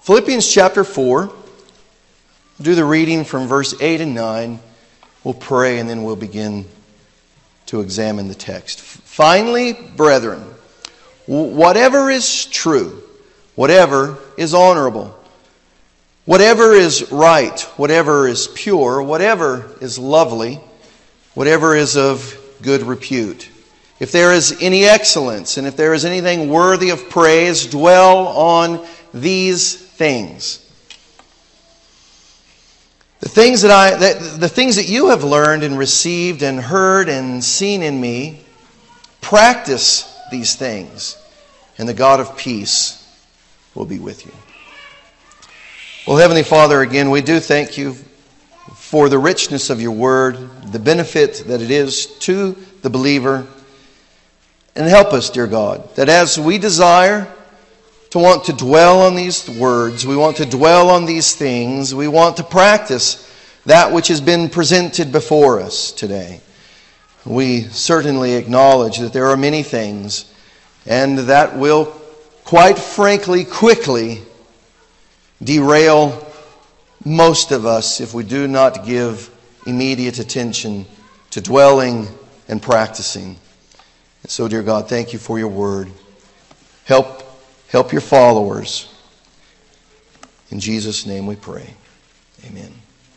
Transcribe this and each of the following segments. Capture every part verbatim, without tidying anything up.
Philippians chapter four. We'll do the reading from verse eight and nine. We'll pray and then we'll begin to examine the text. Finally, brethren, whatever is true, whatever is honorable, whatever is right, whatever is pure, whatever is lovely, whatever is of good repute, if there is any excellence and if there is anything worthy of praise, dwell on these things. The things that I, that, the things that you have learned and received and heard and seen in me, practice these things, and the God of peace will be with you. Well, Heavenly Father, again, we do thank you for the richness of your word, the benefit that it is to the believer. And help us, dear God, that as we desire to want to dwell on these words, we want to dwell on these things, we want to practice that which has been presented before us today. We certainly acknowledge that there are many things, and that will, quite frankly, quickly derail most of us if we do not give immediate attention to dwelling and practicing. And so, dear God, thank you for your word. Help, help your followers. In Jesus' name we pray. Amen.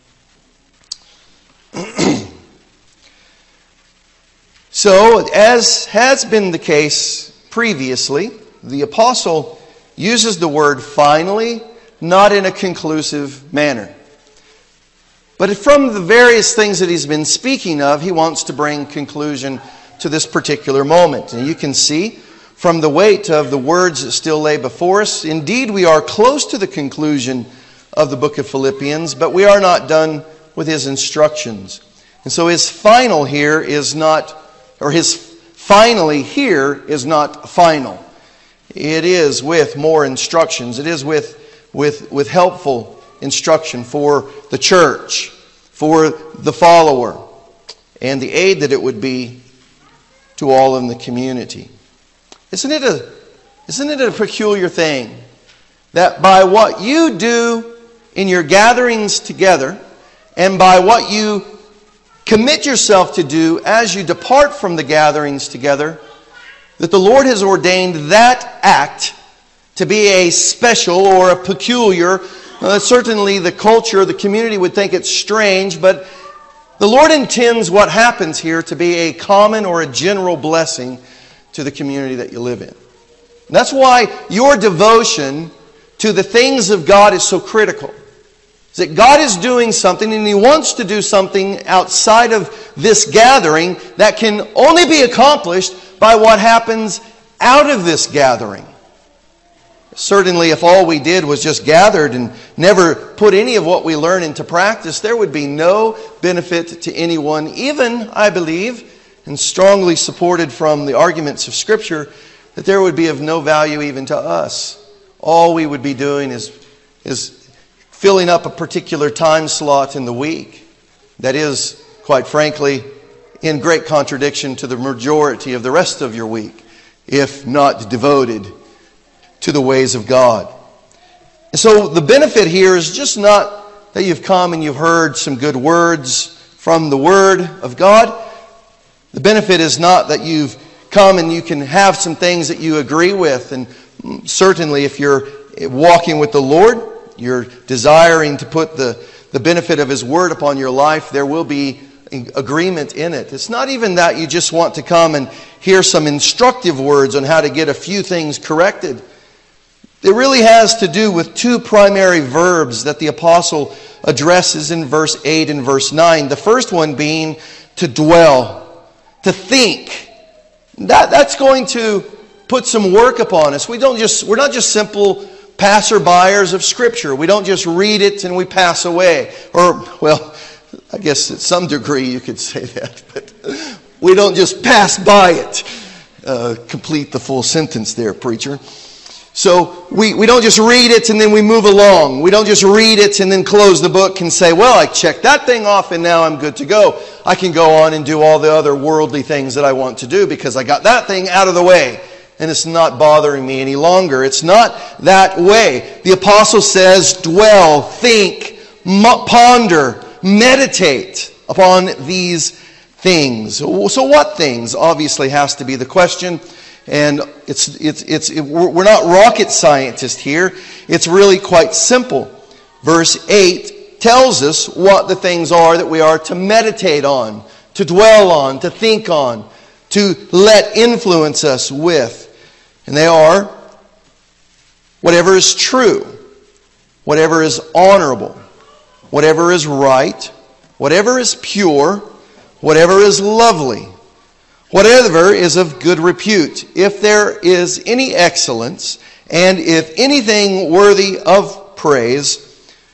So, as has been the case previously, the apostle uses the word finally, not in a conclusive manner. But from the various things that he's been speaking of, he wants to bring conclusion to this particular moment. And you can see from the weight of the words that still lay before us, indeed we are close to the conclusion of the book of Philippians, but we are not done with his instructions. And so his final here is not, or his finally here is not final. It is with more instructions. It is with, with, with helpful instruction for the church, for the follower, and the aid that it would be to all in the community. Isn't it a, isn't it a peculiar thing that by what you do in your gatherings together and by what you commit yourself to do as you depart from the gatherings together, that the Lord has ordained that act to be a special or a peculiar, uh, certainly the culture, the community would think it's strange, but the Lord intends what happens here to be a common or a general blessing to the community that you live in. And that's why your devotion to the things of God is so critical. Is that God is doing something and He wants to do something outside of this gathering that can only be accomplished by what happens out of this gathering. Certainly, if all we did was just gathered and never put any of what we learn into practice, there would be no benefit to anyone, even, I believe, and strongly supported from the arguments of Scripture, that there would be of no value even to us. All we would be doing is, is filling up a particular time slot in the week that is, quite frankly, in great contradiction to the majority of the rest of your week, if not devoted to the ways of God. And so the benefit here is just not that you've come and you've heard some good words from the Word of God. The benefit is not that you've come and you can have some things that you agree with. And certainly if you're walking with the Lord, you're desiring to put the, the benefit of His Word upon your life, there will be agreement in it. It's not even that you just want to come and hear some instructive words on how to get a few things corrected. It really has to do with two primary verbs that the apostle addresses in verse eight and verse nine. The first one being to dwell, to think. That, that's going to put some work upon us. We don't just, we're not just simple passerbyers of Scripture. We don't just read it and we pass away. Or, well, I guess at some degree you could say that. But we don't just pass by it. Uh, complete the full sentence there, preacher. So we, we don't just read it and then we move along. We don't just read it and then close the book and say, well, I checked that thing off and now I'm good to go. I can go on and do all the other worldly things that I want to do because I got that thing out of the way. and it's not bothering me any longer. It's not that way. The apostle says, dwell, think, ponder, meditate upon these things. So what things? Obviously has to be the question. And it's it's it's it, we're not rocket scientists here. It's really quite simple. Verse eight tells us what the things are that we are to meditate on, to dwell on, to think on, to let influence us with. And they are whatever is true, whatever is honorable, whatever is right, whatever is pure, whatever is lovely, whatever is of good repute, if there is any excellence, and if anything worthy of praise,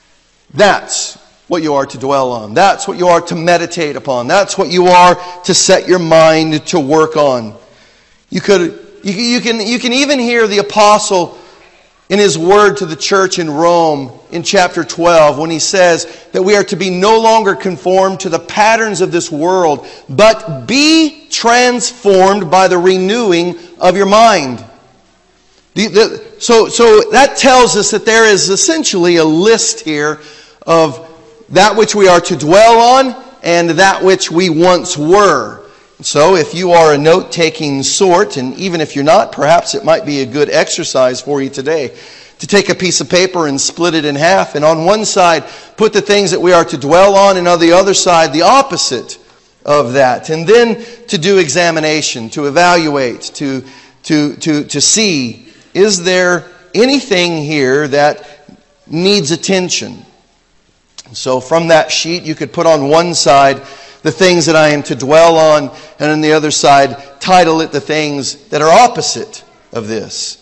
that's what you are to dwell on. That's what you are to meditate upon. That's what you are to set your mind to work on. You could, you, you can, you can even hear the apostle in his word to the church in Rome in chapter twelve when he says that we are to be no longer conformed to the patterns of this world, but be transformed by the renewing of your mind. The, the, so, so that tells us that there is essentially a list here of that which we are to dwell on and that which we once were. So if you are a note-taking sort, and even if you're not, perhaps it might be a good exercise for you today to take a piece of paper and split it in half, and on one side put the things that we are to dwell on, and on the other side the opposite of that. And then to do examination, to evaluate, to, to, to, to see, is there anything here that needs attention? So from that sheet you could put on one side the things that I am to dwell on, and on the other side title it the things that are opposite of this.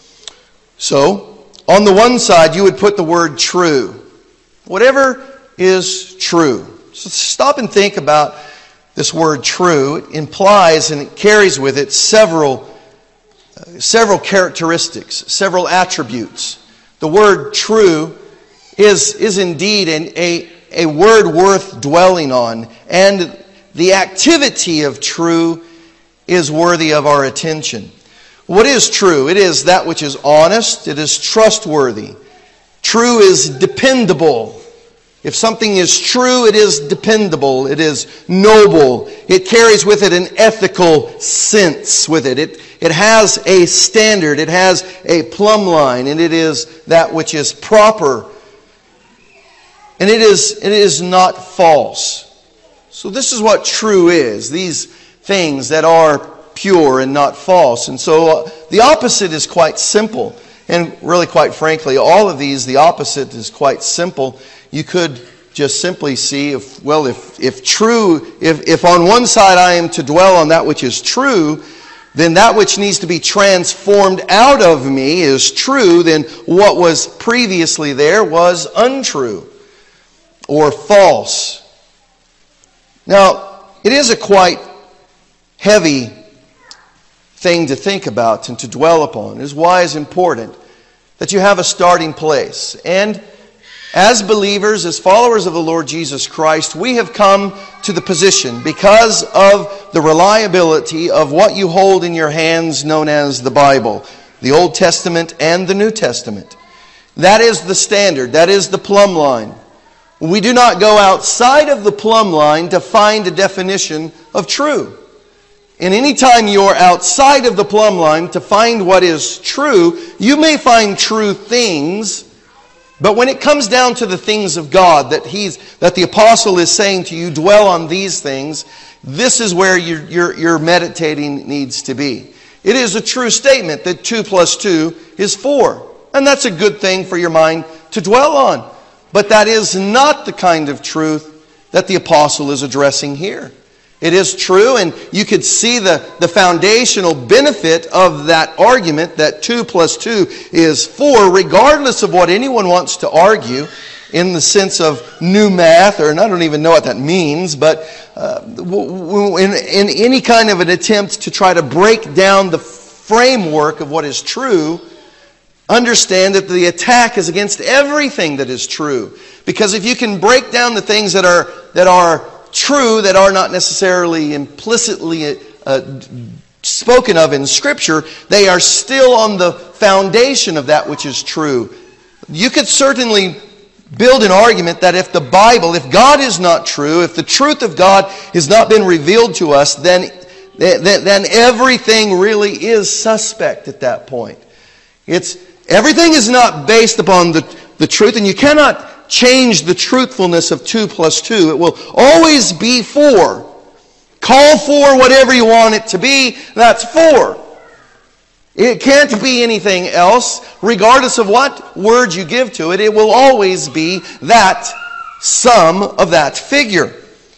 So on the one side you would put the word true. Whatever is true. So stop and think about this word true. It implies and it carries with it several uh, several characteristics, several attributes. The word true is, is indeed an, a, a word worth dwelling on, and the activity of true is worthy of our attention. What is true? It is that which is honest, it is trustworthy. True is dependable. If something is true, it is dependable, it is noble, it carries with it an ethical sense with it. It, it has a standard, it has a plumb line, and it is that which is proper. And it is, it is not false. So this is what true is. These things that are pure and not false. And so uh, the opposite is quite simple. And really, quite frankly, all of these, the opposite is quite simple. You could just simply see, if well, if, if true, if, if on one side I am to dwell on that which is true, then that which needs to be transformed out of me is true, then what was previously there was untrue or false. Now, it is a quite heavy thing to think about and to dwell upon. It is why it's important that you have a starting place. And as believers, as followers of the Lord Jesus Christ, we have come to the position because of the reliability of what you hold in your hands known as the Bible, the Old Testament and the New Testament. That is the standard. That is the plumb line. We do not go outside of the plumb line to find a definition of true. And any time you're outside of the plumb line to find what is true, you may find true things, but when it comes down to the things of God that he's that the apostle is saying to you, dwell on these things, this is where your, your, your meditating needs to be. It is a true statement that two plus two is four. And that's a good thing for your mind to dwell on. But that is not the kind of truth that the apostle is addressing here. It is true, and you could see the, the foundational benefit of that argument that two plus two is four, regardless of what anyone wants to argue in the sense of new math, or and I don't even know what that means, but uh, in, in any kind of an attempt to try to break down the framework of what is true, understand that the attack is against everything that is true. Because if you can break down the things that are that are true, that are not necessarily implicitly uh, spoken of in Scripture, they are still on the foundation of that which is true. You could certainly build an argument that if the Bible, if God is not true, if the truth of God has not been revealed to us, then, then, then everything really is suspect at that point. It's, everything is not based upon the, the truth, and you cannot change the truthfulness of two plus two. It will always be four. Call for whatever you want it to be, that's four. It can't be anything else, regardless of what word you give to it. It will always be that sum of that figure.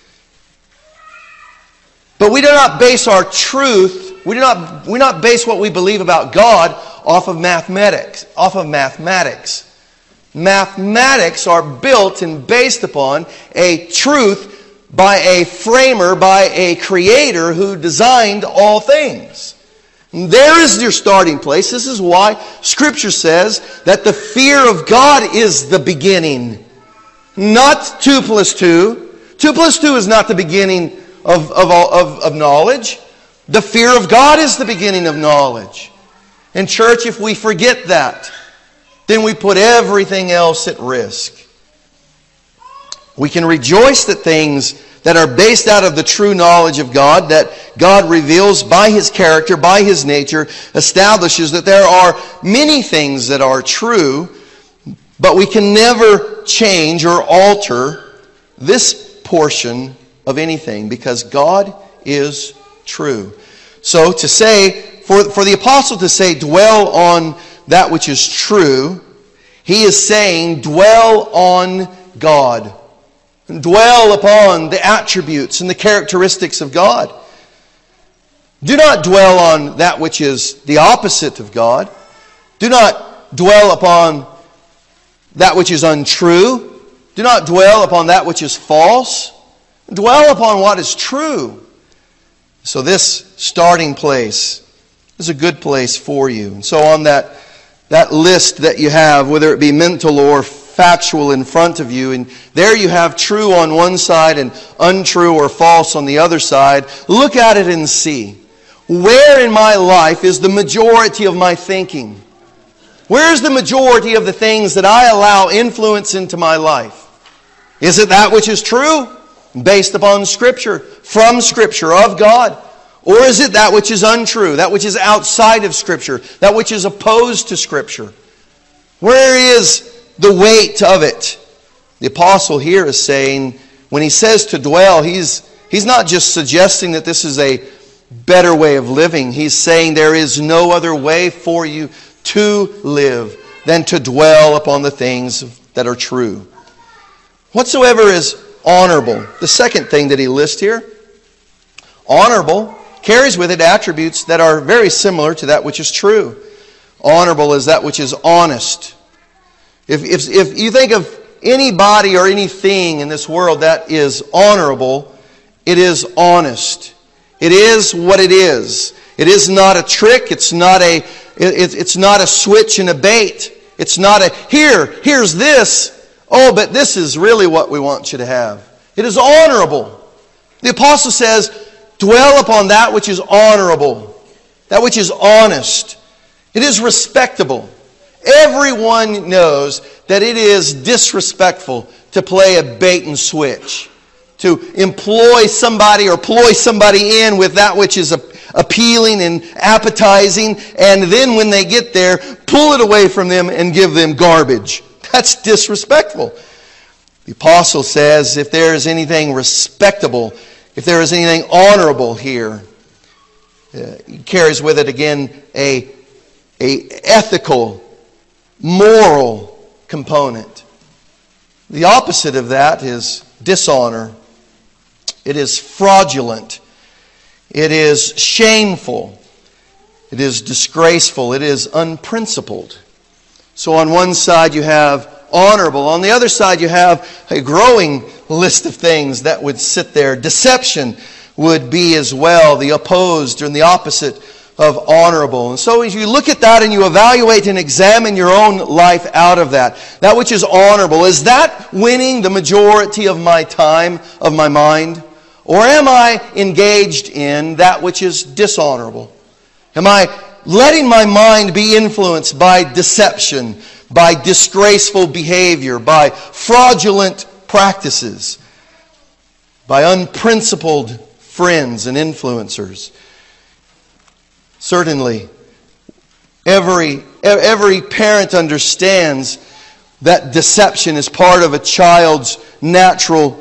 But we do not base our truth, we do not, we do not base what we believe about God off of mathematics, off of mathematics. Mathematics are built and based upon a truth by a framer, by a creator who designed all things. There is your starting place. This is why Scripture says that the fear of God is the beginning. Not two plus two. Two plus two is not the beginning of, of, of, of knowledge. The fear of God is the beginning of knowledge. And church, if we forget that, then we put everything else at risk. We can rejoice that things that are based out of the true knowledge of God, that God reveals by His character, by His nature, establishes that there are many things that are true, but we can never change or alter this portion of anything because God is true. So to say, for, for the apostle to say, dwell on that which is true, he is saying, dwell on God. Dwell upon the attributes and the characteristics of God. Do not dwell on that which is the opposite of God. Do not dwell upon that which is untrue. Do not dwell upon that which is false. Dwell upon what is true. So this starting place is a good place for you. And so on that, that list that you have, whether it be mental or factual in front of you, and there you have true on one side and untrue or false on the other side. Look at it and see. Where in my life is the majority of my thinking? Where's the majority of the things that I allow influence into my life? Is it that which is true, based upon Scripture, from Scripture, of God? Or is it that which is untrue, that which is outside of Scripture, that which is opposed to Scripture? Where is the weight of it? The apostle here is saying, when he says to dwell, he's, he's not just suggesting that this is a better way of living. He's saying there is no other way for you to live than to dwell upon the things that are true. Whatsoever is honorable. The second thing that he lists here, honorable, carries with it attributes that are very similar to that which is true. Honorable is that which is honest. If, if, if you think of anybody or anything in this world that is honorable, it is honest. It is what it is. It is not a trick. It's not a, it, it's not a switch and a bait. It's not a, here, here's this. Oh, but this is really what we want you to have. It is honorable. The apostle says, dwell upon that which is honorable, that which is honest. It is respectable. Everyone knows that it is disrespectful to play a bait and switch, to employ somebody or ploy somebody in with that which is appealing and appetizing, and then when they get there, pull it away from them and give them garbage. That's disrespectful. The apostle says if there is anything respectable, if there is anything honorable here, uh, it carries with it again a, a ethical, moral component. The opposite of that is dishonor. It is fraudulent. It is shameful. It is disgraceful. It is unprincipled. So on one side you have honorable. On the other side you have a growing list of things that would sit there. Deception would be as well the opposed and the opposite of honorable. And so as you look at that and you evaluate and examine your own life out of that, that which is honorable, is that winning the majority of my time, of my mind? Or am I engaged in that which is dishonorable? Am I letting my mind be influenced by deception, by disgraceful behavior, by fraudulent practices, by unprincipled friends and influencers? Certainly, every, every parent understands that deception is part of a child's natural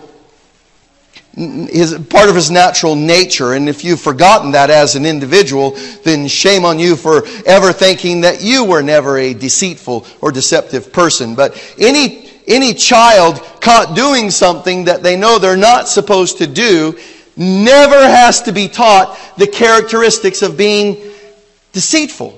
is part of his natural nature. And if you've forgotten that as an individual, then shame on you for ever thinking that you were never a deceitful or deceptive person. But any any child caught doing something that they know they're not supposed to do never has to be taught the characteristics of being deceitful.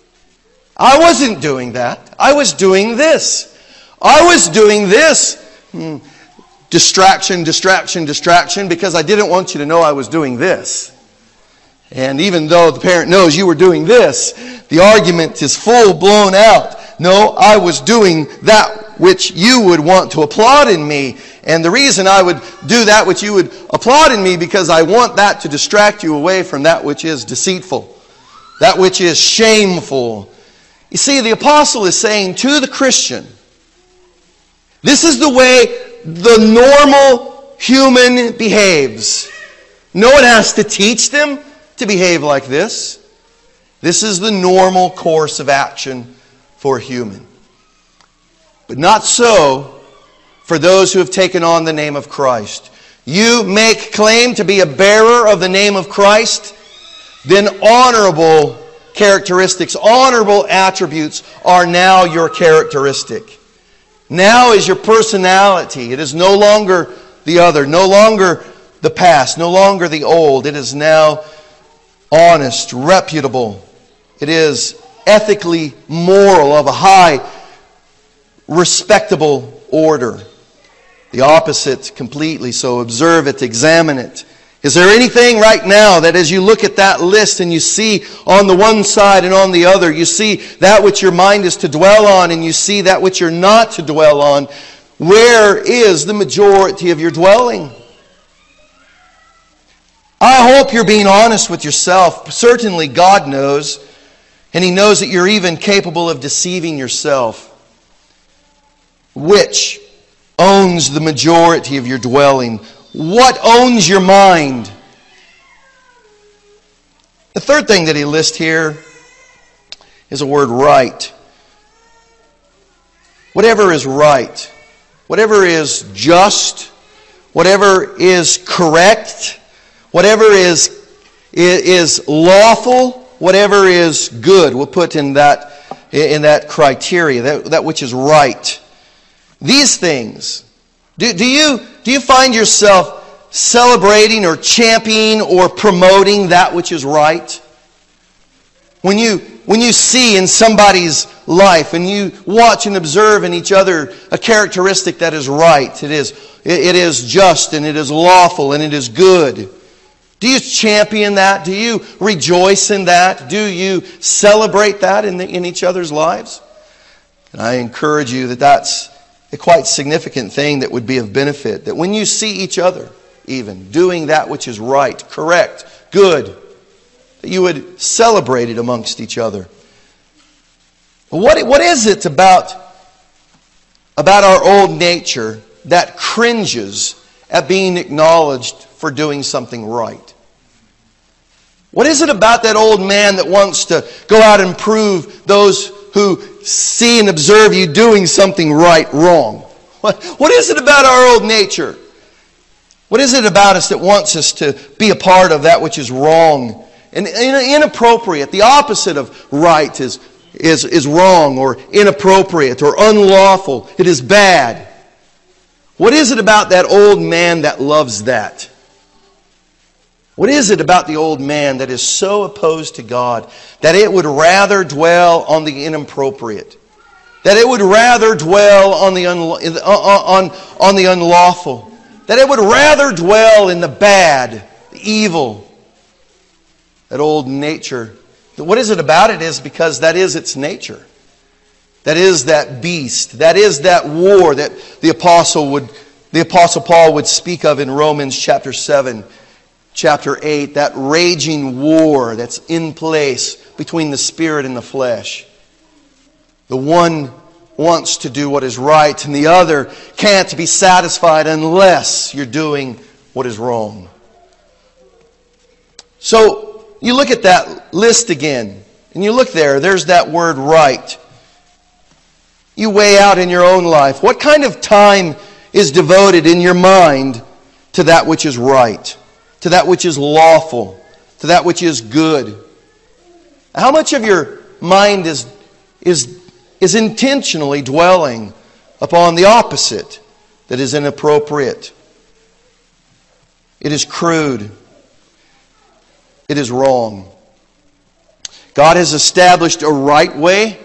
I wasn't doing that. I was doing this. I was doing this. Hmm. Distraction, distraction, distraction, because I didn't want you to know I was doing this. And even though the parent knows you were doing this, the argument is full blown out. No, I was doing that which you would want to applaud in me. And the reason I would do that which you would applaud in me, because I want that to distract you away from that which is deceitful, that which is shameful. You see, the apostle is saying to the Christian, this is the way the normal human behaves. No one has to teach them to behave like this. This is the normal course of action for a human. But not so for those who have taken on the name of Christ. You make claim to be a bearer of the name of Christ, then honorable characteristics, honorable attributes are now your characteristic. Now is your personality. It is no longer the other, no longer the past, no longer the old. It is now honest, reputable. It is ethically moral, of a high, respectable order. The opposite completely. So observe it, examine it. Is there anything right now that as you look at that list and you see on the one side and on the other, you see that which your mind is to dwell on and you see that which you're not to dwell on, where is the majority of your dwelling? I hope you're being honest with yourself. Certainly God knows, and He knows that you're even capable of deceiving yourself. Which owns the majority of your dwelling? What owns your mind? The third thing that he lists here is a word right. Whatever is right, whatever is just, whatever is correct, whatever is, is lawful, whatever is good, we'll put in that, in that criteria, that, that which is right. These things, do, do you do you find yourself celebrating or championing or promoting that which is right? When you when you see in somebody's life and you watch and observe in each other a characteristic that is right, it is it, it is just and it is lawful and it is good. Do you champion that? Do you rejoice in that? Do you celebrate that in the, in each other's lives? And I encourage you that that's a quite significant thing that would be of benefit. That when you see each other, even, doing that which is right, correct, good, that you would celebrate it amongst each other. But what, what is it about, about our old nature that cringes at being acknowledged for doing something right? What is it about that old man that wants to go out and prove those who see and observe you doing something right wrong? What, what is it about our old nature? What is it about us that wants us to be a part of that which is wrong and inappropriate? The opposite of right is, is, is wrong or inappropriate or unlawful. It is bad. What is it about that old man that loves that? What is it about the old man that is so opposed to God that it would rather dwell on the inappropriate? That it would rather dwell on the, unla- on, on the unlawful? That it would rather dwell in the bad, the evil? That old nature. What is it about it is because that is its nature. That is that beast. That is that war that the apostle would, the apostle Paul would speak of in Romans chapter seven. Chapter eight, that raging war that's in place between the spirit and the flesh. The one wants to do what is right, and the other can't be satisfied unless you're doing what is wrong. So you look at that list again, and you look there, there's that word right. You weigh out in your own life, what kind of time is devoted in your mind to that which is right, to that which is lawful, to that which is good? How much of your mind is, is, is intentionally dwelling upon the opposite that is inappropriate? It is crude. It is wrong. God has established a right way.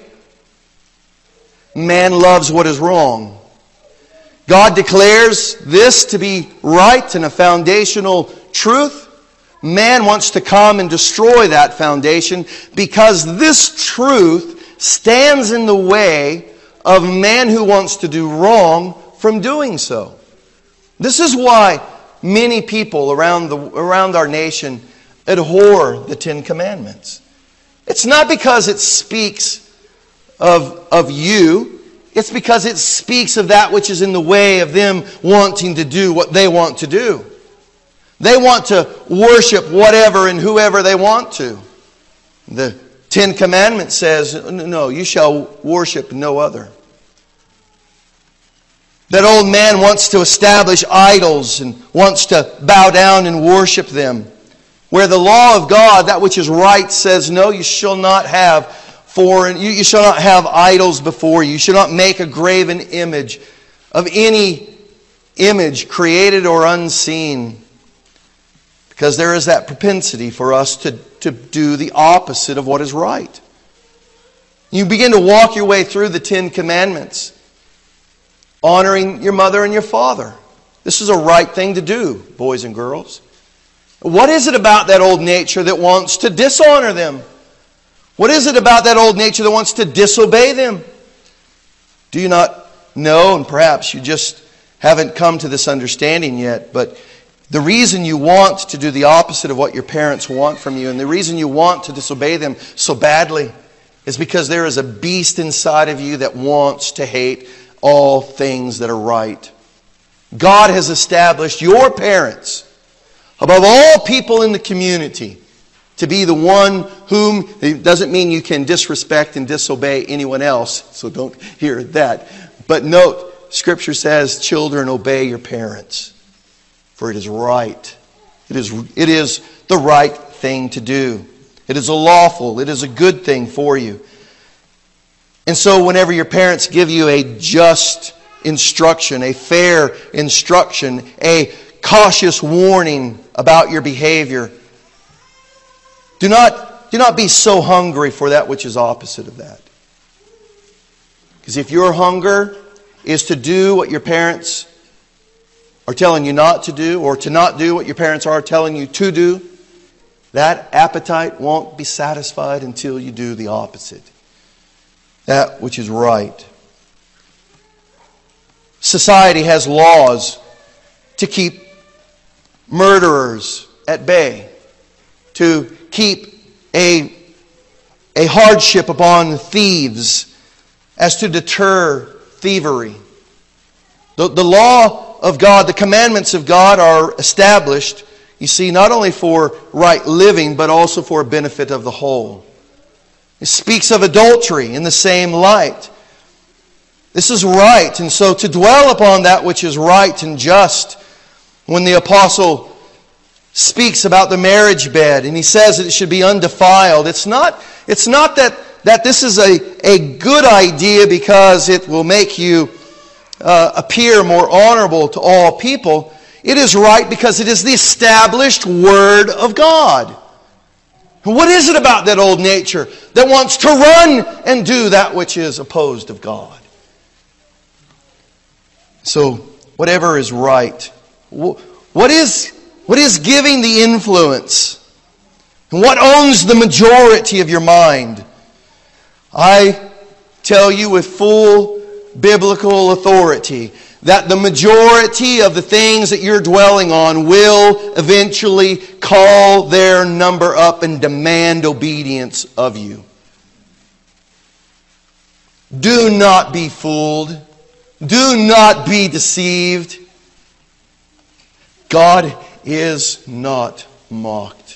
Man loves what is wrong. God declares this to be right and a foundational truth. Man wants to come and destroy that foundation because this truth stands in the way of a man who wants to do wrong from doing so. This is why many people around the around our nation abhor the Ten Commandments. It's not because it speaks of, of you. It's because it speaks of that which is in the way of them wanting to do what they want to do. They want to worship whatever and whoever they want to. The Ten Commandments says, no, you shall worship no other. That old man wants to establish idols and wants to bow down and worship them. Where the law of God, that which is right, says, no, you shall not have foreign, you, you shall not have idols before you. You shall not make a graven image of any image created or unseen. Because there is that propensity for us to, to do the opposite of what is right. You begin to walk your way through the Ten Commandments, honoring your mother and your father. This is a right thing to do, boys and girls. What is it about that old nature that wants to dishonor them? What is it about that old nature that wants to disobey them? Do you not know, and perhaps you just haven't come to this understanding yet, but the reason you want to do the opposite of what your parents want from you, and the reason you want to disobey them so badly, is because there is a beast inside of you that wants to hate all things that are right. God has established your parents above all people in the community to be the one whom, it doesn't mean you can disrespect and disobey anyone else, so don't hear that. But note, Scripture says, children, obey your parents, for it is right. It is, it is the right thing to do. It is a lawful, it is a good thing for you. And so whenever your parents give you a just instruction, a fair instruction, a cautious warning about your behavior, do not, do not be so hungry for that which is opposite of that. Because if your hunger is to do what your parents are telling you not to do, or to not do what your parents are telling you to do, that appetite won't be satisfied until you do the opposite. That which is right. Society has laws to keep murderers at bay, to keep a, a hardship upon thieves as to deter thievery. The, the law of God, the commandments of God are established, you see, not only for right living, but also for a benefit of the whole. It speaks of adultery in the same light. This is right, and so to dwell upon that which is right and just, when the apostle speaks about the marriage bed and he says that it should be undefiled, it's not, it's not that, that this is a, a good idea because it will make you uh, appear more honorable to all people. It is right because it is the established Word of God. What is it about that old nature that wants to run and do that which is opposed of God? So, whatever is right. What is, what is giving the influence? And what owns the majority of your mind? I tell you with full biblical authority that the majority of the things that you're dwelling on will eventually call their number up and demand obedience of you. Do not be fooled. Do not be deceived. God is not mocked.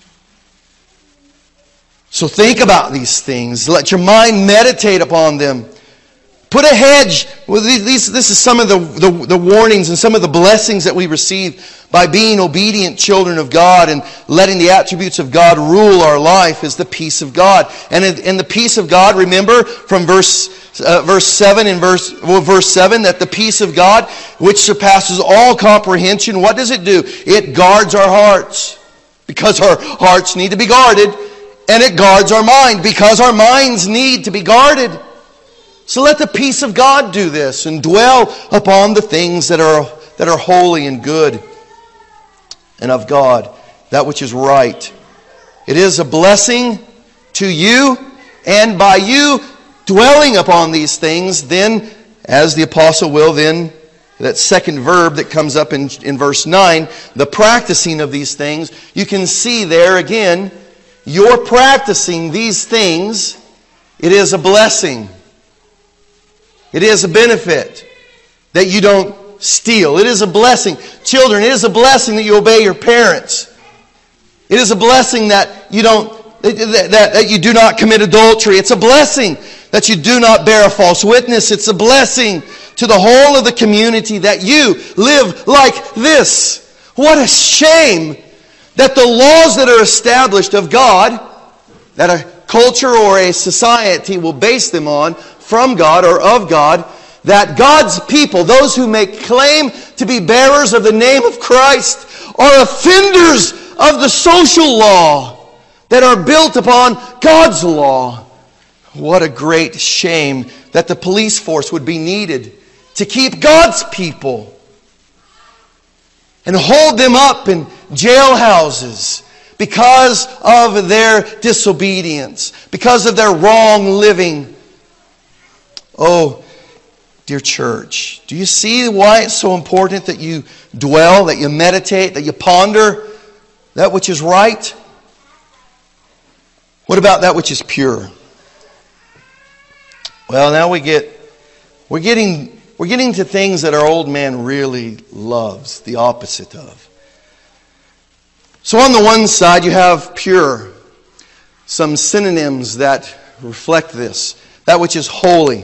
So think about these things. Let your mind meditate upon them. Put a hedge. Well, these, this is some of the, the, the warnings and some of the blessings that we receive by being obedient children of God and letting the attributes of God rule our life is the peace of God. And in, in the peace of God, remember from verse uh, verse seven and verse well, verse seven that the peace of God, which surpasses all comprehension, what does it do? It guards our hearts because our hearts need to be guarded, and it guards our mind because our minds need to be guarded. So let the peace of God do this and dwell upon the things that are, that are holy and good and of God, that which is right. It is a blessing to you, and by you dwelling upon these things, then, as the apostle will then, that second verb that comes up in, in verse nine, the practicing of these things, you can see there again, you're practicing these things, it is a blessing. It is a benefit that you don't steal. It is a blessing. Children, it is a blessing that you obey your parents. It is a blessing that you don't that, that, that you do not commit adultery. It's a blessing that you do not bear a false witness. It's a blessing to the whole of the community that you live like this. What a shame that the laws that are established of God, that a culture or a society will base them on, from God or of God, that God's people, those who make claim to be bearers of the name of Christ, are offenders of the social law that are built upon God's law. What a great shame that the police force would be needed to keep God's people and hold them up in jailhouses because of their disobedience, because of their wrong living. Oh, dear church, do you see why it's so important that you dwell, that you meditate, that you ponder that which is right? What about that which is pure? Well, now we get we're getting we're getting to things that our old man really loves, the opposite of. So on the one side you have pure, some synonyms that reflect this, that which is holy.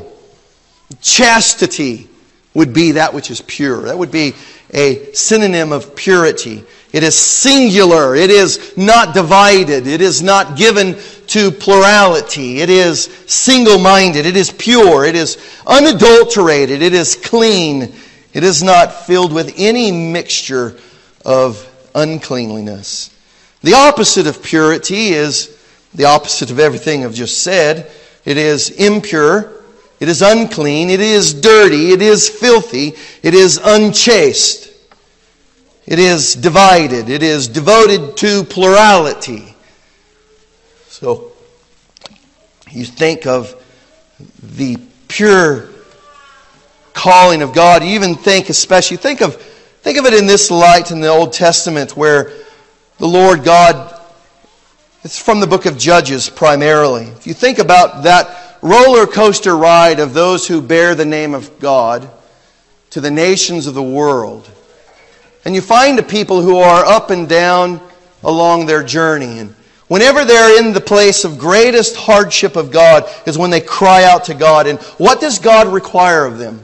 Chastity would be that which is pure. That would be a synonym of purity. It is singular. It is not divided. It is not given to plurality. It is single-minded. It is pure. It is unadulterated. It is clean. It is not filled with any mixture of uncleanliness. The opposite of purity is the opposite of everything I've just said. It is impure. It is unclean, it is dirty, it is filthy, it is unchaste. It is divided, it is devoted to plurality. So, you think of the pure calling of God. You even think especially, think of, think of it in this light in the Old Testament where the Lord God, it's from the book of Judges primarily. If you think about that roller coaster ride of those who bear the name of God to the nations of the world. And you find the people who are up and down along their journey. And whenever they're in the place of greatest hardship of God is when they cry out to God. And what does God require of them?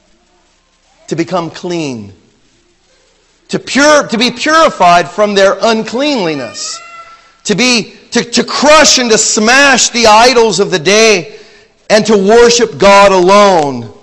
To become clean. To pure, to be purified from their uncleanliness. To be to, to crush and to smash the idols of the day and to worship God alone.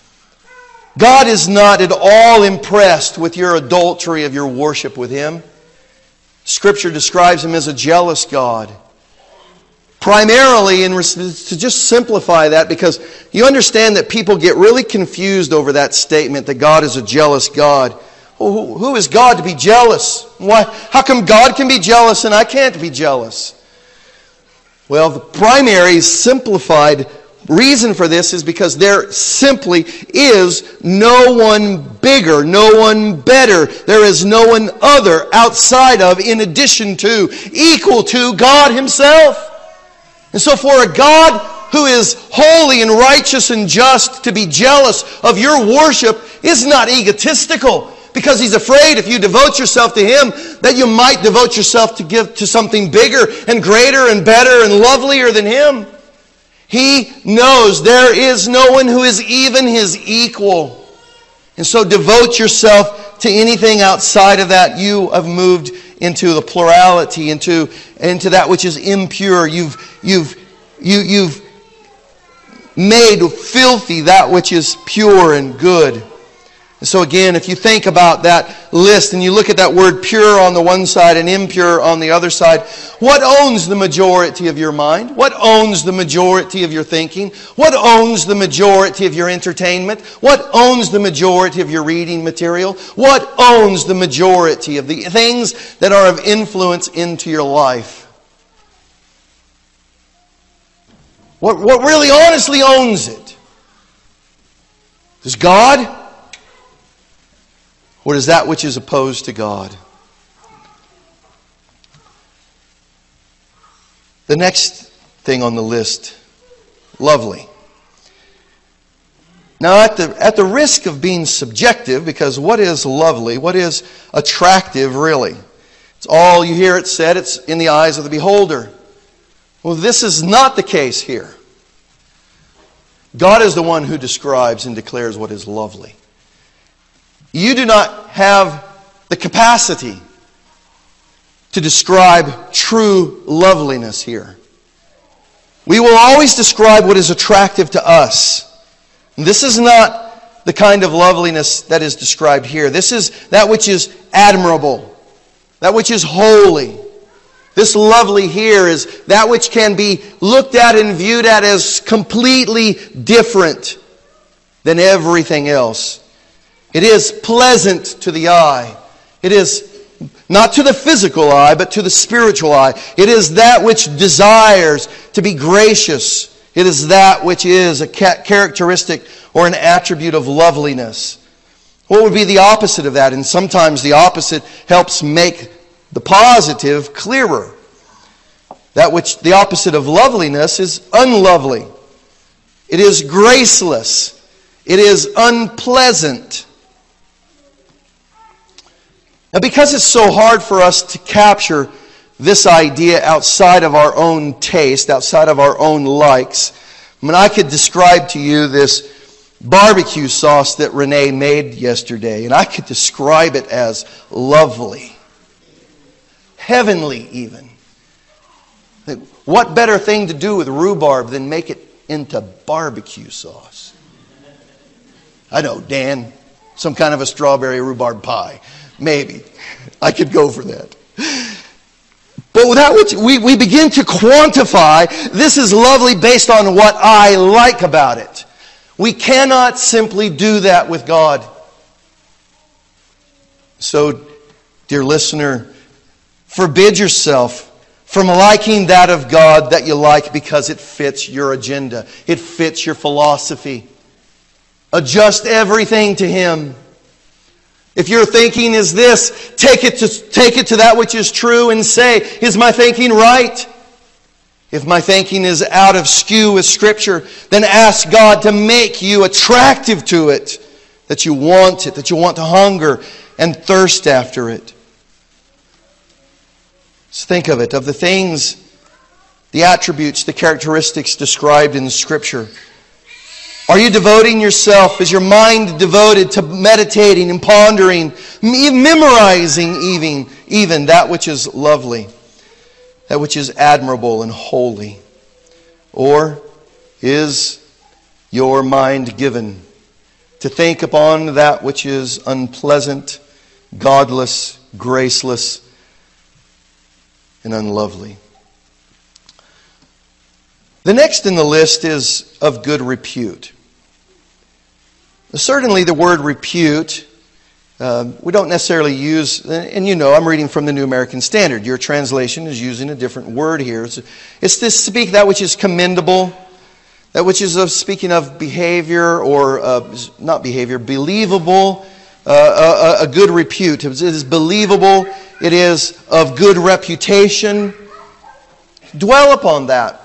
God is not at all impressed with your adultery of your worship with Him. Scripture describes Him as a jealous God. Primarily, in, to just simplify that, because you understand that people get really confused over that statement that God is a jealous God. Well, who is God to be jealous? Why? How come God can be jealous and I can't be jealous? Well, the primary simplified reason for this is because there simply is no one bigger, no one better. There is no one other outside of, in addition to, equal to God Himself. And so for a God who is holy and righteous and just to be jealous of your worship is not egotistical, because He's afraid if you devote yourself to Him that you might devote yourself to give to something bigger and greater and better and lovelier than Him. He knows there is no one who is even His equal. And so devote yourself to anything outside of that. You have moved into the plurality, into, into that which is impure. You've, you've, you, you've made filthy that which is pure and good. And so again, if you think about that list and you look at that word pure on the one side and impure on the other side, what owns the majority of your mind? What owns the majority of your thinking? What owns the majority of your entertainment? What owns the majority of your reading material? What owns the majority of the things that are of influence into your life? What, what really honestly owns it? Is God? Or is that which is opposed to God? The next thing on the list, lovely. Now, at the, at the risk of being subjective, because what is lovely, what is attractive really? It's all you hear it said, it's in the eyes of the beholder. Well, this is not the case here. God is the one who describes and declares what is lovely. You do not have the capacity to describe true loveliness here. We will always describe what is attractive to us. This is not the kind of loveliness that is described here. This is that which is admirable, that which is holy. This lovely here is that which can be looked at and viewed at as completely different than everything else. It is pleasant to the eye. It is not to the physical eye, but to the spiritual eye. It is that which desires to be gracious. It is that which is a characteristic or an attribute of loveliness. What would be the opposite of that? And sometimes the opposite helps make the positive clearer. That which the opposite of loveliness is unlovely. It is graceless. It is unpleasant. Now, because it's so hard for us to capture this idea outside of our own taste, outside of our own likes, I mean, I could describe to you this barbecue sauce that Renee made yesterday, and I could describe it as lovely, heavenly even. What better thing to do with rhubarb than make it into barbecue sauce? I know, Dan, some kind of a strawberry rhubarb pie. Maybe. I could go for that. But without which we, we begin to quantify, this is lovely based on what I like about it. We cannot simply do that with God. So, dear listener, forbid yourself from liking that of God that you like because it fits your agenda. It fits your philosophy. Adjust everything to Him. If your thinking is this, take it to take it to that which is true and say, is my thinking right? If my thinking is out of skew with Scripture, then ask God to make you attractive to it, that you want it, that you want to hunger and thirst after it. Just think of it, of the things, the attributes, the characteristics described in Scripture. Are you devoting yourself? Is your mind devoted to meditating and pondering, memorizing even, even that which is lovely, that which is admirable and holy? Or is your mind given to think upon that which is unpleasant, godless, graceless, and unlovely? The next in the list is of good repute. Certainly the word repute, uh, we don't necessarily use, and you know, I'm reading from the New American Standard. Your translation is using a different word here. It's, it's to speak that which is commendable, That which is of speaking of behavior or uh, not behavior, believable, uh, a, a good repute. It is believable. It is of good reputation. Dwell upon that.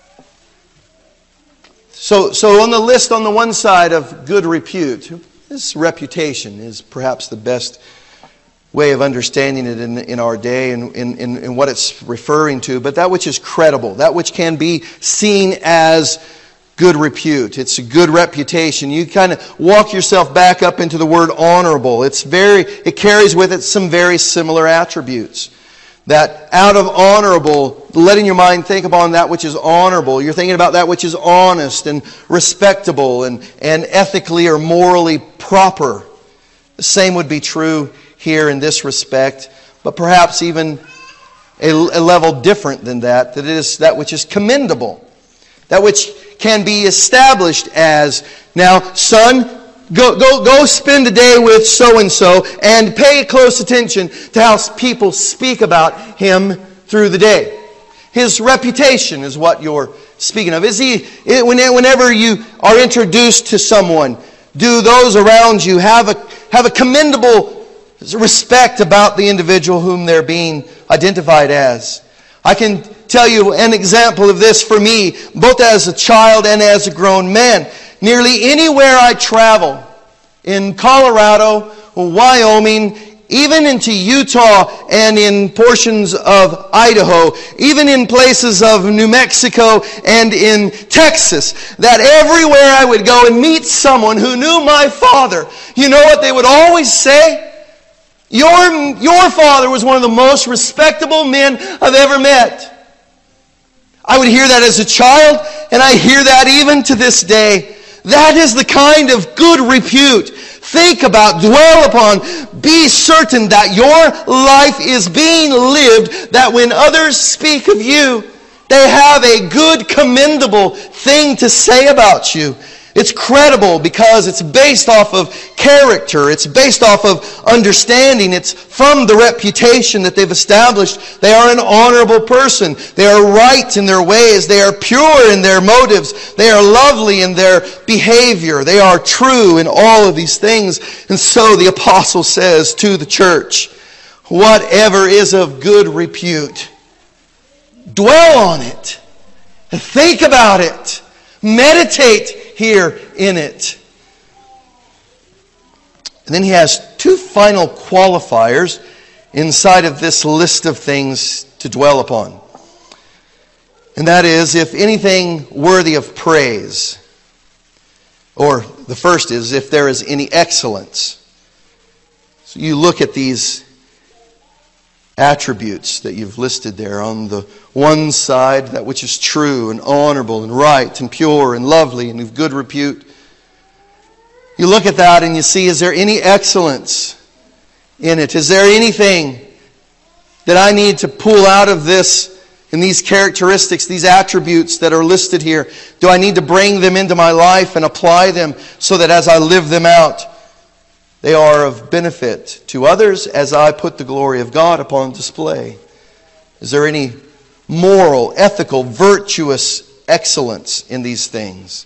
So, so on the list on the one side of good repute, this reputation is perhaps the best way of understanding it in, in our day and in, in, in what it's referring to. But that which is credible, that which can be seen as good repute. It's a good reputation. You kind of walk yourself back up into the word honorable. It's very, it carries with it some very similar attributes. That out of honorable, letting your mind think upon that which is honorable. You're thinking about that which is honest and respectable and, and ethically or morally proper. The same would be true here in this respect, but perhaps even a, a level different than that. That it is that which is commendable. That which can be established as, now, son, Go, go, go spend a day with so-and-so and pay close attention to how people speak about him through the day. His reputation is what you're speaking of. Is he, whenever you are introduced to someone, do those around you have a, have a commendable respect about the individual whom they're being identified as? I can tell you an example of this for me, both as a child and as a grown man. Nearly anywhere I travel, in Colorado, Wyoming, even into Utah and in portions of Idaho, even in places of New Mexico and in Texas, that everywhere I would go and meet someone who knew my father, you know what they would always say? Your, your father was one of the most respectable men I've ever met. I would hear that as a child, and I hear that even to this day. That is the kind of good repute. Think about, dwell upon, be certain that your life is being lived, that when others speak of you, they have a good, commendable thing to say about you. It's credible because it's based off of character. It's based off of understanding. It's from the reputation that they've established. They are an honorable person. They are right in their ways. They are pure in their motives. They are lovely in their behavior. They are true in all of these things. And so the apostle says to the church, whatever is of good repute, dwell on it. Think about it. Meditate here in it. And then he has two final qualifiers inside of this list of things to dwell upon. And that is, if anything worthy of praise, or the first is, if there is any excellence. So you look at these attributes that you've listed there. On the one side, that which is true and honorable and right and pure and lovely and of good repute. You look at that and you see, is there any excellence in it? Is there anything that I need to pull out of this, in these characteristics, these attributes that are listed here? Do I need to bring them into my life and apply them so that as I live them out, they are of benefit to others as I put the glory of God upon display? Is there any moral, ethical, virtuous excellence in these things?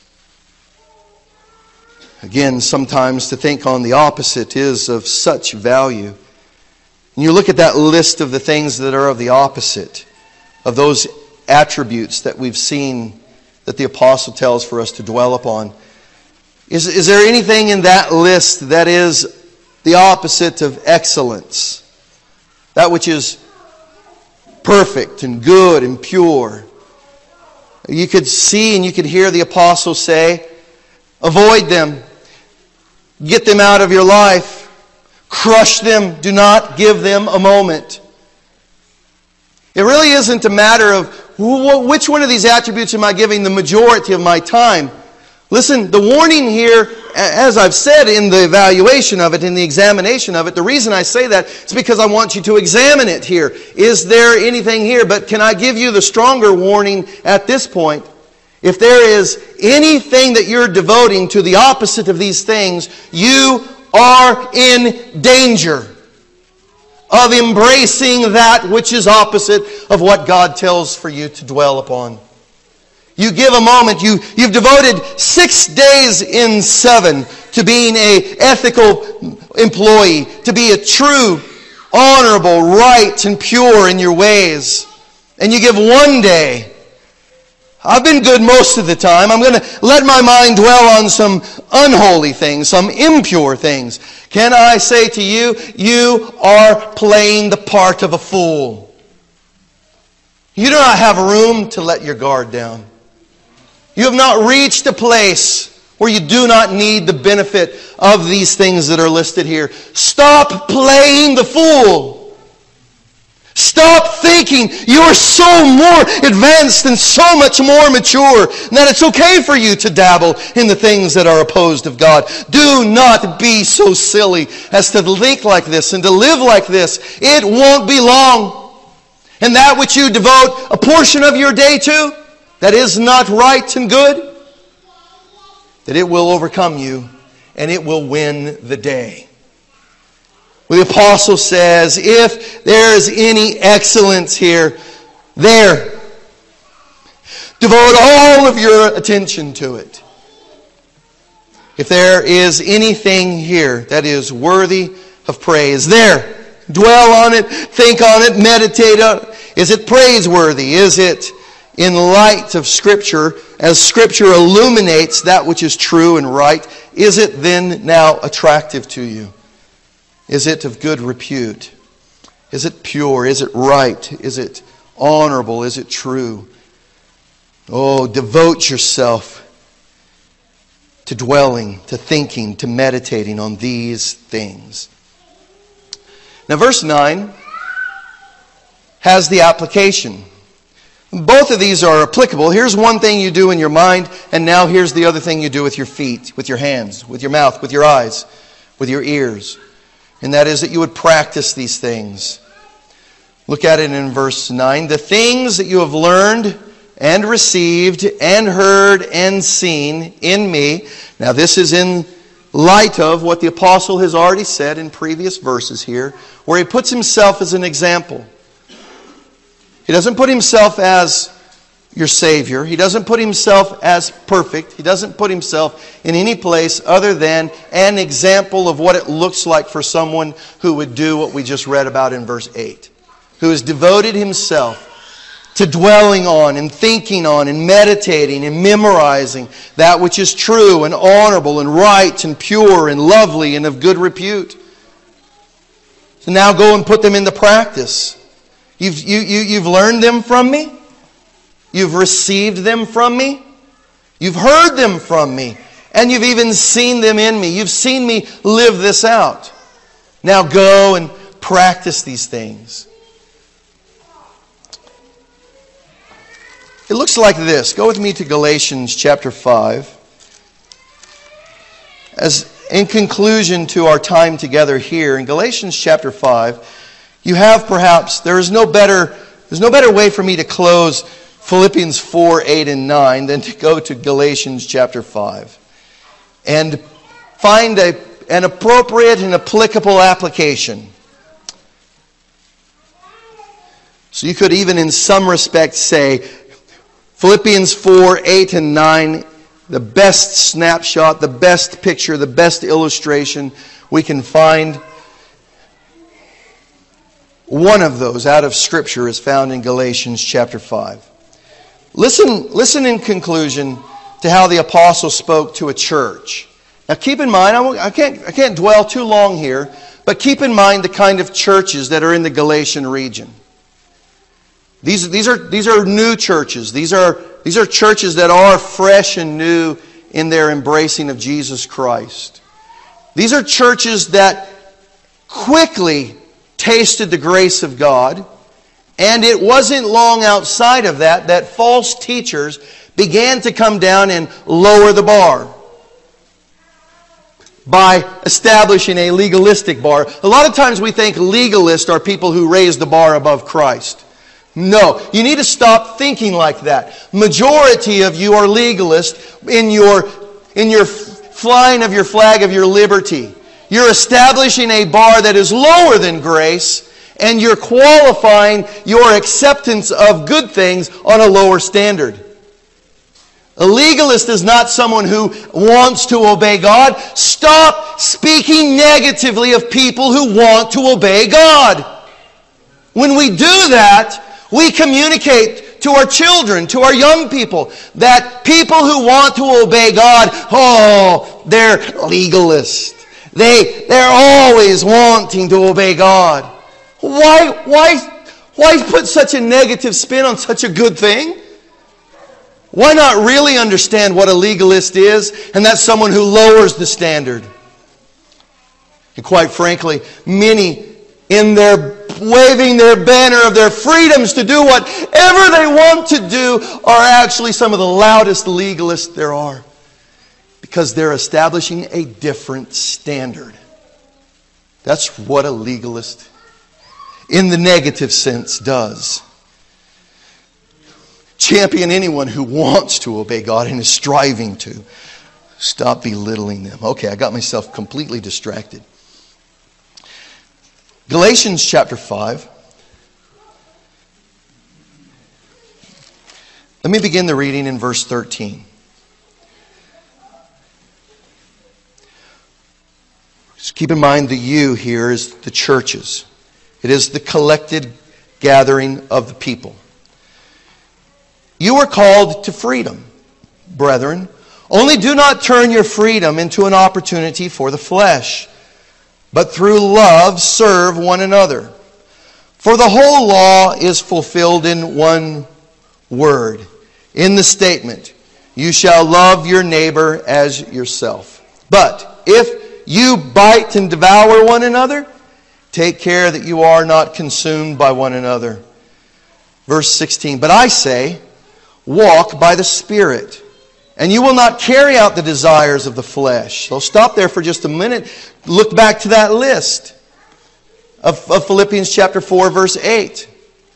Again, sometimes to think on the opposite is of such value. And you look at that list of the things that are of the opposite, of those attributes that we've seen that the apostle tells for us to dwell upon. Is, is there anything in that list that is the opposite of excellence? That which is perfect and good and pure. You could see and you could hear the apostle say, avoid them. Get them out of your life. Crush them. Do not give them a moment. It really isn't a matter of which one of these attributes am I giving the majority of my time. Listen, the warning here, as I've said in the evaluation of it, in the examination of it, the reason I say that is because I want you to examine it here. Is there anything here? But can I give you the stronger warning at this point? If there is anything that you're devoting to the opposite of these things, you are in danger of embracing that which is opposite of what God tells for you to dwell upon. You give a moment. You, you've devoted six days in seven to being an ethical employee, to be a true, honorable, right, and pure in your ways. And you give one day. I've been good most of the time. I'm going to let my mind dwell on some unholy things, some impure things. Can I say to you, you are playing the part of a fool. You do not have room to let your guard down. You have not reached a place where you do not need the benefit of these things that are listed here. Stop playing the fool. Stop thinking you are so more advanced and so much more mature that it's okay for you to dabble in the things that are opposed of God. Do not be so silly as to think like this and to live like this. It won't be long. And that which you devote a portion of your day to, that is not right and good, that it will overcome you and it will win the day. Well, the apostle says, if there is any excellence here, there, devote all of your attention to it. If there is anything here that is worthy of praise, there, dwell on it, think on it, meditate on it. Is it praiseworthy? Is it in light of Scripture, as Scripture illuminates that which is true and right? Is it then now attractive to you? Is it of good repute? Is it pure? Is it right? Is it honorable? Is it true? Oh, devote yourself to dwelling, to thinking, to meditating on these things. Now, verse nine has the application. Both of these are applicable. Here's one thing you do in your mind, and now here's the other thing you do with your feet, with your hands, with your mouth, with your eyes, with your ears. And that is that you would practice these things. Look at it in verse nine. The things that you have learned and received and heard and seen in me. Now this is in light of what the apostle has already said in previous verses here, where he puts himself as an example. He doesn't put himself as your Savior. He doesn't put himself as perfect. He doesn't put himself in any place other than an example of what it looks like for someone who would do what we just read about in verse eight. Who has devoted himself to dwelling on and thinking on and meditating and memorizing that which is true and honorable and right and pure and lovely and of good repute. So now go and put them into practice. You've, you, you, you've learned them from me. You've received them from me. You've heard them from me. And you've even seen them in me. You've seen me live this out. Now go and practice these things. It looks like this. Go with me to Galatians chapter five. As in conclusion to our time together here, in Galatians chapter five, you have perhaps, there is no better, there's no better way for me to close Philippians four, eight, and nine than to go to Galatians chapter five and find a, an appropriate and applicable application. So you could even in some respects say Philippians four, eight, and nine, the best snapshot, the best picture, the best illustration we can find. One of those out of Scripture is found in Galatians chapter five. Listen, listen in conclusion to how the apostle spoke to a church. Now keep in mind, I can't, I can't dwell too long here, but keep in mind the kind of churches that are in the Galatian region. These, these, are, these are new churches. These are, these are churches that are fresh and new in their embracing of Jesus Christ. These are churches that quickly tasted the grace of God, and it wasn't long outside of that that false teachers began to come down and lower the bar by establishing a legalistic bar. A lot of times we think legalists are people who raise the bar above Christ. No, you need to stop thinking like that. Majority of you are legalists in your, in your flying of your flag of your liberty. You're establishing a bar that is lower than grace, and you're qualifying your acceptance of good things on a lower standard. A legalist is not someone who wants to obey God. Stop speaking negatively of people who want to obey God. When we do that, we communicate to our children, to our young people, that people who want to obey God, oh, they're legalists. They, they're always wanting to obey God. Why, why, why put such a negative spin on such a good thing? Why not really understand what a legalist is, and that's someone who lowers the standard? And quite frankly, many in their waving their banner of their freedoms to do whatever they want to do are actually some of the loudest legalists there are, because they're establishing a different standard. That's what a legalist in the negative sense does. Champion anyone who wants to obey God and is striving to. Stop belittling them. Okay, I got myself completely distracted. Galatians chapter five. Let me begin the reading in verse thirteen. Just keep in mind the you here is the churches. It is the collected gathering of the people. You are called to freedom, brethren. Only do not turn your freedom into an opportunity for the flesh, but through love serve one another. For the whole law is fulfilled in one word, in the statement, you shall love your neighbor as yourself. But if you bite and devour one another, take care that you are not consumed by one another. Verse sixteen, but I say, walk by the Spirit, and you will not carry out the desires of the flesh. So stop there for just a minute. Look back to that list of, of Philippians chapter four, verse eight.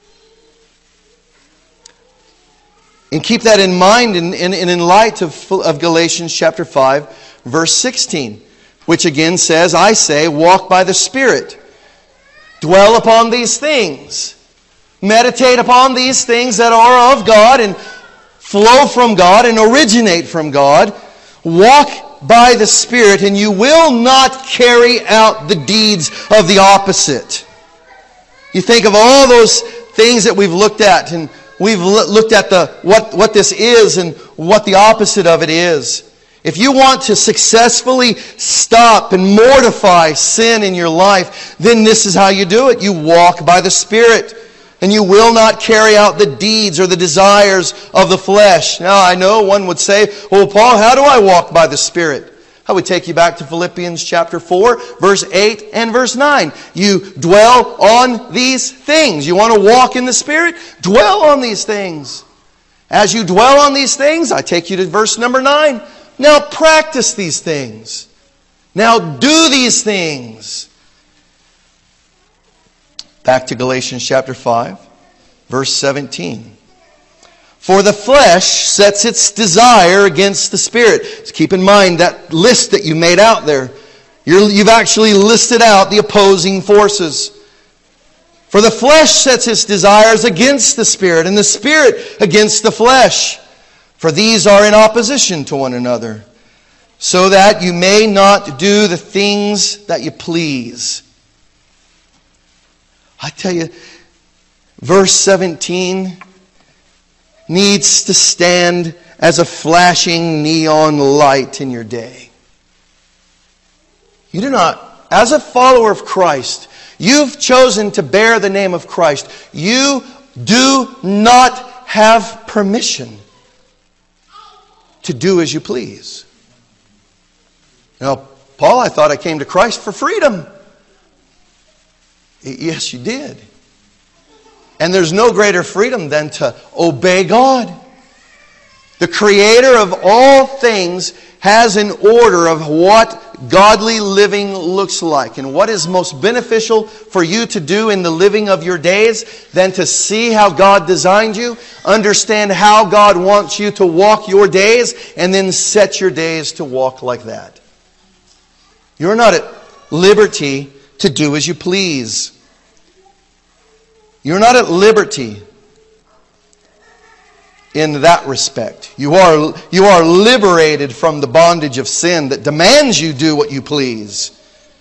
And keep that in mind in, in, in light of, of Galatians chapter five, verse sixteen, which again says, I say, walk by the Spirit. Dwell upon these things. Meditate upon these things that are of God and flow from God and originate from God. Walk by the Spirit, and you will not carry out the deeds of the opposite. You think of all those things that we've looked at, and we've looked at the what, what this is and what the opposite of it is. If you want to successfully stop and mortify sin in your life, then this is how you do it. You walk by the Spirit. And you will not carry out the deeds or the desires of the flesh. Now, I know one would say, well, Paul, how do I walk by the Spirit? I would take you back to Philippians chapter four, verse eight and verse nine. You dwell on these things. You want to walk in the Spirit? Dwell on these things. As you dwell on these things, I take you to verse number nine. Now practice these things. Now do these things. Back to Galatians chapter five, verse seventeen. For the flesh sets its desire against the Spirit. So keep in mind that list that you made out there. You're, you've actually listed out the opposing forces. For the flesh sets its desires against the Spirit, and the Spirit against the flesh. For these are in opposition to one another, so that you may not do the things that you please. I tell you, verse seventeen needs to stand as a flashing neon light in your day. You do not, as a follower of Christ, you've chosen to bear the name of Christ. You do not have permission to do as you please. Now, Paul, I thought I came to Christ for freedom. Yes, you did. And there's no greater freedom than to obey God. The Creator of all things has an order of what godly living looks like and what is most beneficial for you to do in the living of your days than to see how God designed you, understand how God wants you to walk your days, and then set your days to walk like that. You're not at liberty to do as you please. You're not at liberty in that respect. You are, you are liberated from the bondage of sin that demands you do what you please.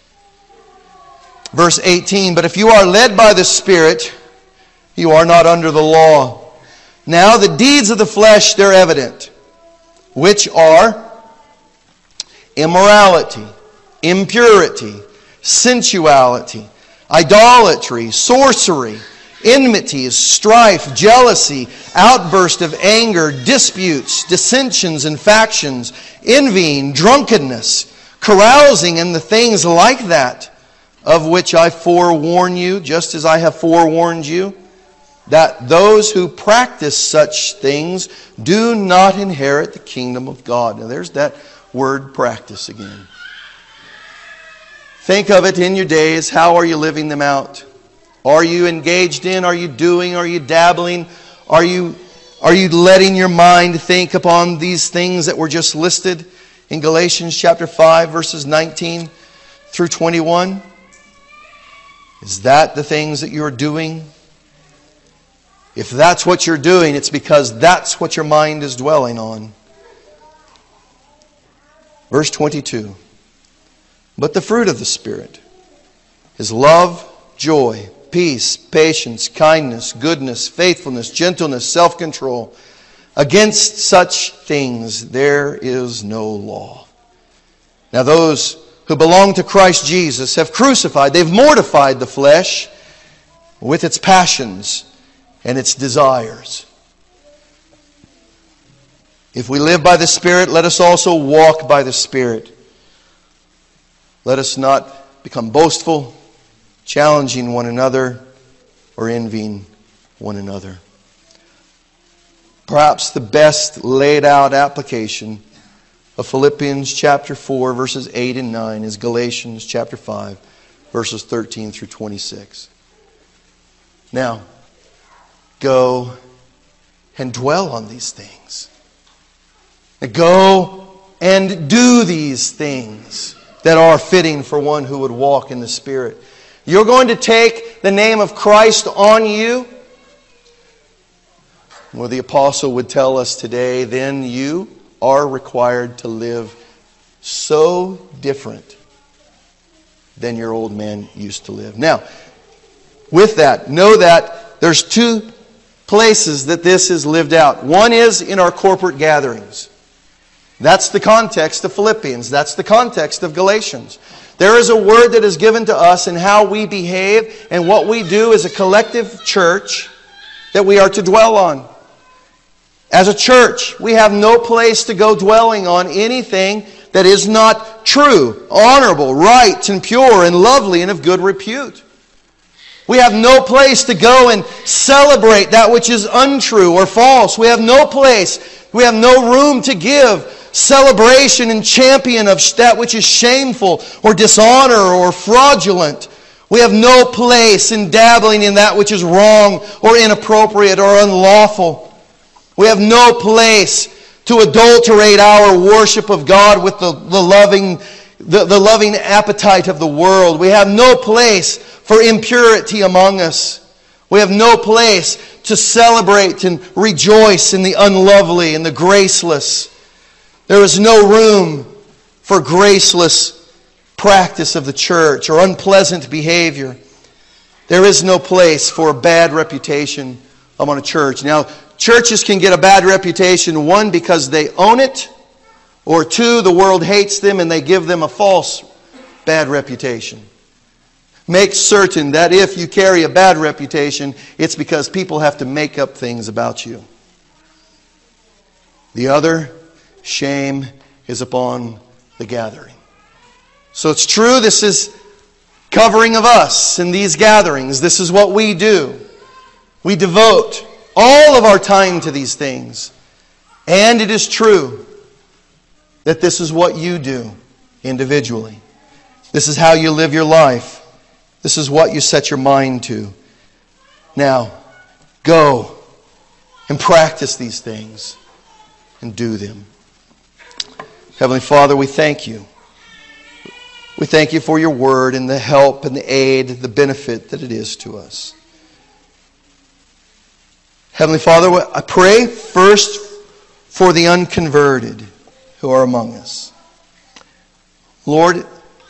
Verse eighteen, but if you are led by the Spirit, you are not under the law. Now the deeds of the flesh, they're evident, which are immorality, impurity, sensuality, idolatry, sorcery, enmities, strife, jealousy, outburst of anger, disputes, dissensions and factions, envying, drunkenness, carousing, and the things like that, of which I forewarn you, just as I have forewarned you, that those who practice such things do not inherit the kingdom of God. Now there's that word practice again. Think of it in your days. How are you living them out? Are you engaged in? Are you doing? Are you dabbling? Are you, are you letting your mind think upon these things that were just listed in Galatians chapter five, verses nineteen through twenty-one? Is that the things that you're doing? If that's what you're doing, it's because that's what your mind is dwelling on. Verse twenty-two. But the fruit of the Spirit is love, joy, peace, patience, kindness, goodness, faithfulness, gentleness, self-control. Against such things there is no law. Now those who belong to Christ Jesus have crucified, they've mortified the flesh with its passions and its desires. If we live by the Spirit, let us also walk by the Spirit. Let us not become boastful, challenging one another, or envying one another. Perhaps the best laid out application of Philippians chapter four, verses eight and nine is Galatians chapter five, verses thirteen through twenty-six. Now, go and dwell on these things. Go and do these things that are fitting for one who would walk in the Spirit. You're going to take the name of Christ on you. Well, the apostle would tell us today, then you are required to live so different than your old man used to live. Now, with that, know that there's two places that this is lived out. One is in our corporate gatherings. That's the context of Philippians. That's the context of Galatians. There is a word that is given to us in how we behave and what we do as a collective church that we are to dwell on. As a church, we have no place to go dwelling on anything that is not true, honorable, right, and pure, and lovely, and of good repute. We have no place to go and celebrate that which is untrue or false. We have no place, we have no room to give celebration and champion of that which is shameful or dishonor or fraudulent. We have no place in dabbling in that which is wrong or inappropriate or unlawful. We have no place to adulterate our worship of God with the, the loving the, the loving appetite of the world. We have no place for impurity among us. We have no place to celebrate and rejoice in the unlovely and the graceless. There is no room for graceless practice of the church or unpleasant behavior. There is no place for a bad reputation among a church. Now, churches can get a bad reputation, one, because they own it, or two, the world hates them and they give them a false bad reputation. Make certain that if you carry a bad reputation, it's because people have to make up things about you. The other, shame is upon the gathering. So it's true, this is covering of us in these gatherings. This is what we do. We devote all of our time to these things. And it is true that this is what you do individually. This is how you live your life. This is what you set your mind to. Now, go and practice these things and do them. Heavenly Father, we thank you. We thank you for your word and the help and the aid, the benefit that it is to us. Heavenly Father, I pray first for the unconverted who are among us. Lord,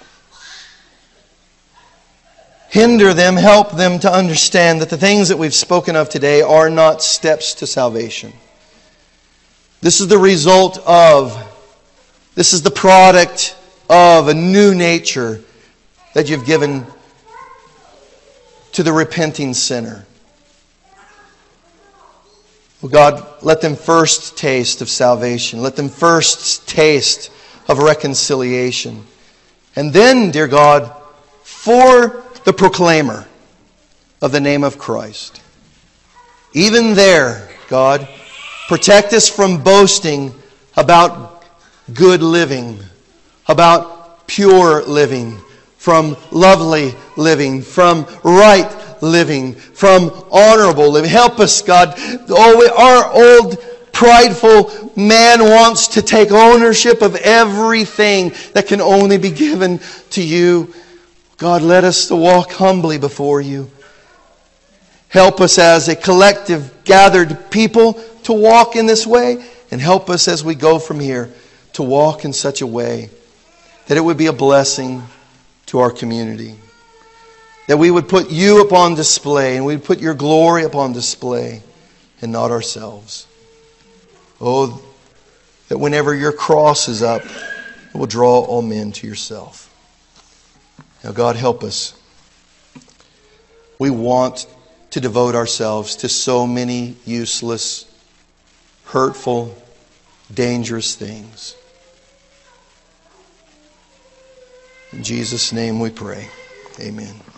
hinder them, help them to understand that the things that we've spoken of today are not steps to salvation. This is the result of, this is the product of a new nature that you've given to the repenting sinner. Well, God, let them first taste of salvation. Let them first taste of reconciliation. And then, dear God, for the proclaimer of the name of Christ, even there, God, protect us from boasting about good living, about pure living, from lovely living, from right living, from honorable living. Help us, God. Oh, our old prideful man wants to take ownership of everything that can only be given to you. God, let us to walk humbly before you. Help us as a collective gathered people to walk in this way, and help us as we go from here to walk in such a way that it would be a blessing to our community. That we would put you upon display, and we'd put your glory upon display, and not ourselves. Oh, that whenever your cross is up, it will draw all men to yourself. Now, God, help us. We want to devote ourselves to so many useless, hurtful, dangerous things. In Jesus' name we pray. Amen.